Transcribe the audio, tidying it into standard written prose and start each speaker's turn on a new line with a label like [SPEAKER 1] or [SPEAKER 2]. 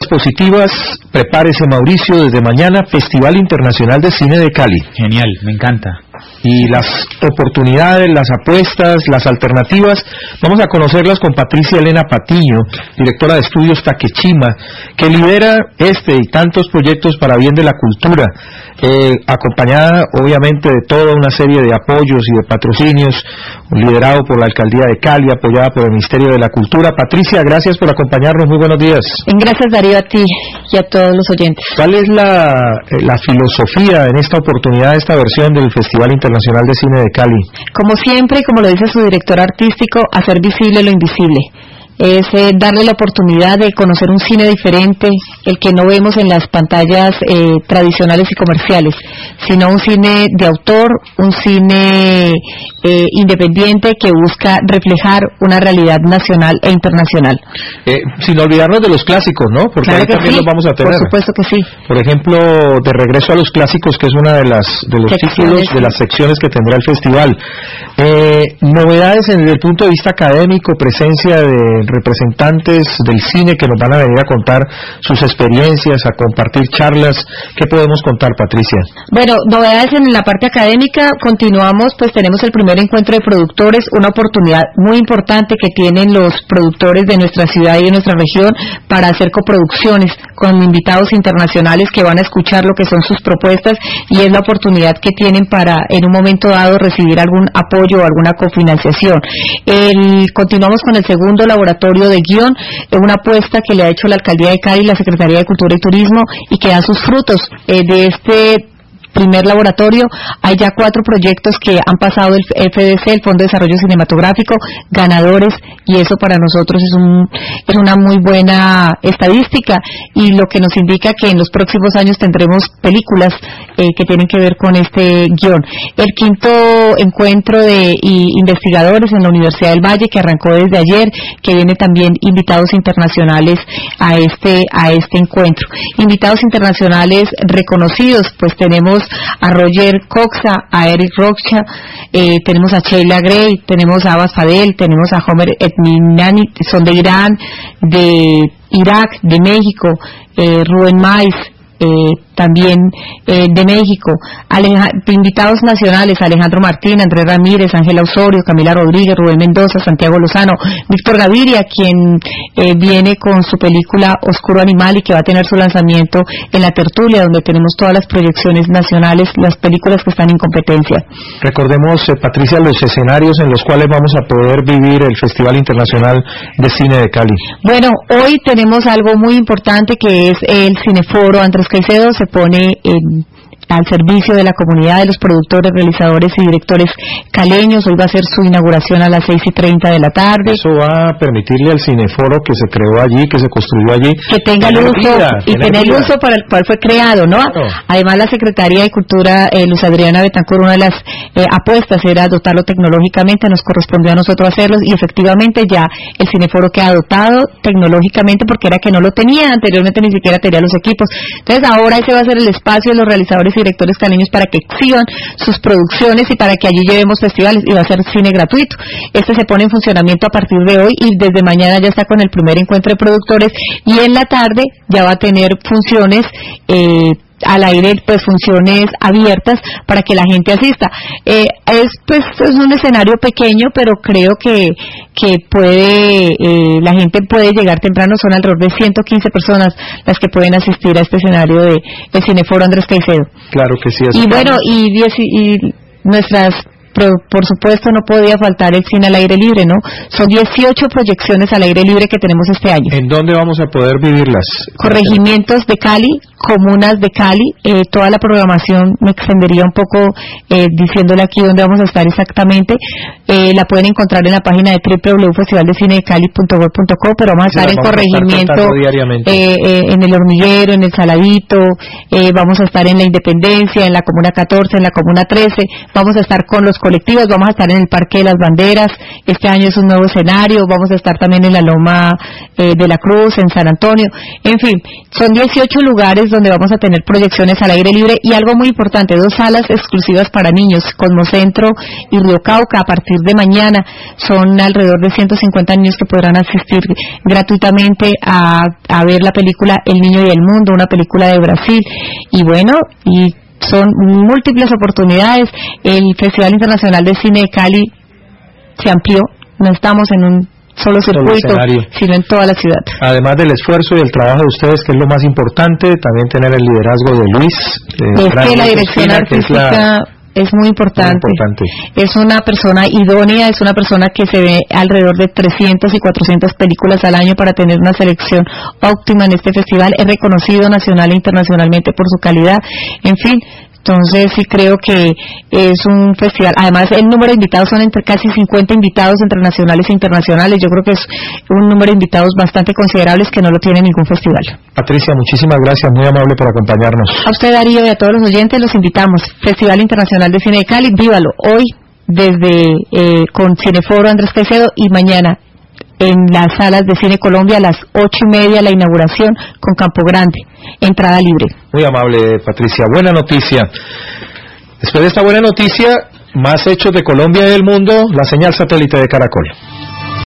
[SPEAKER 1] positivas, prepárese Mauricio, desde mañana Festival Internacional de Cine de Cali.
[SPEAKER 2] Genial, me encanta.
[SPEAKER 1] Y las oportunidades, las apuestas, las alternativas, vamos a conocerlas con Patricia Elena Patiño, directora de estudios Takechima, que lidera este y tantos proyectos para bien de la cultura, acompañada obviamente de toda una serie de apoyos y de patrocinios, liderado por la Alcaldía de Cali, apoyada por el Ministerio de la Cultura. Patricia, gracias por acompañarnos, muy buenos días.
[SPEAKER 3] Gracias, Darío, a ti y a todos los oyentes.
[SPEAKER 1] ¿Cuál es la filosofía en esta oportunidad, esta versión del Festival Internacional de Cine de Cali?
[SPEAKER 3] Como siempre, como lo dice su director artístico, hacer visible lo invisible. Es darle la oportunidad de conocer un cine diferente, el que no vemos en las pantallas tradicionales y comerciales, sino un cine de autor, un cine independiente que busca reflejar una realidad nacional e internacional.
[SPEAKER 1] Sin olvidarnos de los clásicos, ¿no? Porque
[SPEAKER 3] claro
[SPEAKER 1] ahí también
[SPEAKER 3] sí,
[SPEAKER 1] los vamos a tener.
[SPEAKER 3] por supuesto que sí.
[SPEAKER 1] Por ejemplo, De regreso a los clásicos, que es una de los títulos de las secciones que tendrá el festival. Novedades desde el punto de vista académico, presencia de representantes del cine que nos van a venir a contar sus experiencias, a compartir charlas. ¿Qué podemos contar, Patricia?
[SPEAKER 3] Bueno, novedades en la parte académica, continuamos, pues tenemos el primer encuentro de productores, una oportunidad muy importante que tienen los productores de nuestra ciudad y de nuestra región para hacer coproducciones con invitados internacionales que van a escuchar lo que son sus propuestas, y es la oportunidad que tienen para en un momento dado recibir algún apoyo o alguna cofinanciación. Continuamos con el segundo laboratorio de guión, una apuesta que le ha hecho la Alcaldía de Cali, la Secretaría de Cultura y Turismo, y que da sus frutos. De este primer laboratorio hay ya 4 proyectos que han pasado el FDC, el Fondo de Desarrollo Cinematográfico, ganadores, y eso para nosotros es una muy buena estadística, y lo que nos indica que en los próximos años tendremos películas que tienen que ver con este guión. El quinto encuentro de investigadores en la Universidad del Valle, que arrancó desde ayer, que viene también invitados internacionales a este encuentro. Invitados internacionales reconocidos, pues tenemos a Roger Coxa, a Eric Rocha, tenemos a Sheila Gray, tenemos a Abbas Fadel, tenemos a Homer Etninani, son de Irán, de Irak, de México, Rubén Mais, también de México, invitados nacionales, Alejandro Martín, Andrés Ramírez, Ángela Osorio, Camila Rodríguez, Rubén Mendoza, Santiago Lozano, Víctor Gaviria, quien viene con su película Oscuro Animal y que va a tener su lanzamiento en la tertulia, donde tenemos todas las proyecciones nacionales, las películas que están en competencia.
[SPEAKER 1] Recordemos, Patricia, los escenarios en los cuales vamos a poder vivir el Festival Internacional de Cine de Cali.
[SPEAKER 3] Bueno, hoy tenemos algo muy importante, que es el Cineforo Andrés Caicedo. Se pone al servicio de la comunidad, de los productores, realizadores y directores caleños. Hoy va a ser su inauguración a las 6:30 de la tarde.
[SPEAKER 1] Eso va a permitirle al Cineforo que se creó allí, que se construyó allí,
[SPEAKER 3] que tenga el uso y tener el uso para el cual fue creado, ¿no? Claro. Además, la Secretaría de Cultura, Luz Adriana Betancur, una de las apuestas era dotarlo tecnológicamente, nos correspondió a nosotros hacerlo, y efectivamente ya el Cineforo queda dotado tecnológicamente, porque era que no lo tenía anteriormente, ni siquiera tenía los equipos. Entonces ahora ese va a ser el espacio de los realizadores y directores caleños para que exhiban sus producciones y para que allí llevemos festivales, y va a ser cine gratuito. Este se pone en funcionamiento a partir de hoy, y desde mañana ya está con el primer encuentro de productores, y en la tarde ya va a tener funciones al aire, pues funciones abiertas para que la gente asista. Es un escenario pequeño, pero creo que la gente puede llegar temprano. Son alrededor de 115 personas las que pueden asistir a este escenario de Cineforo Andrés Caicedo.
[SPEAKER 1] Claro que sí.
[SPEAKER 3] Y bueno, y nuestras, por supuesto, no podía faltar el cine al aire libre, ¿no? Son 18 proyecciones al aire libre que tenemos este año.
[SPEAKER 1] ¿En dónde vamos a poder vivirlas?
[SPEAKER 3] Corregimientos de Cali, comunas de Cali. Toda la programación me extendería un poco diciéndole aquí dónde vamos a estar exactamente. La pueden encontrar en la página de www.festivaldecineDeCali.gov.co, pero vamos a estar en Corregimiento, en El Hormiguero, en El Saladito, vamos a estar en La Independencia, en la Comuna 14, en la Comuna 13, vamos a estar con los colectivos, vamos a estar en el Parque de las Banderas. Este año es un nuevo escenario, vamos a estar también en la Loma de la Cruz, en San Antonio. En fin, son 18 lugares cines donde vamos a tener proyecciones al aire libre y algo muy importante, 2 salas exclusivas para niños, Cosmocentro y Río Cauca. A partir de mañana son alrededor de 150 niños que podrán asistir gratuitamente a ver la película El Niño y el Mundo, una película de Brasil. Y bueno, y son múltiples oportunidades. El Festival Internacional de Cine de Cali se amplió, no estamos en un solo circuito, sino en toda la ciudad.
[SPEAKER 1] Además del esfuerzo y el trabajo de ustedes, que es lo más importante, también tener el liderazgo de Luis.
[SPEAKER 3] Es que la dirección artística es muy importante. Es una persona idónea, es una persona que se ve alrededor de 300 y 400 películas al año para tener una selección óptima en este festival. Es reconocido nacional e internacionalmente por su calidad. En fin, entonces sí creo que es un festival. Además, el número de invitados son entre casi 50 invitados entre nacionales e internacionales. Yo creo que es un número de invitados bastante considerables que no lo tiene ningún festival.
[SPEAKER 1] Patricia, muchísimas gracias, muy amable por acompañarnos.
[SPEAKER 3] A usted, Darío, y a todos los oyentes los invitamos. Festival Internacional de Cine de Cali, vívalo hoy desde con Cineforo Andrés Caicedo y mañana en las salas de Cine Colombia a las 8:30 la inauguración con Campo Grande, entrada libre.
[SPEAKER 1] Muy amable, Patricia. Buena noticia. Después de esta buena noticia, más hechos de Colombia y del mundo, la señal satélite de Caracol.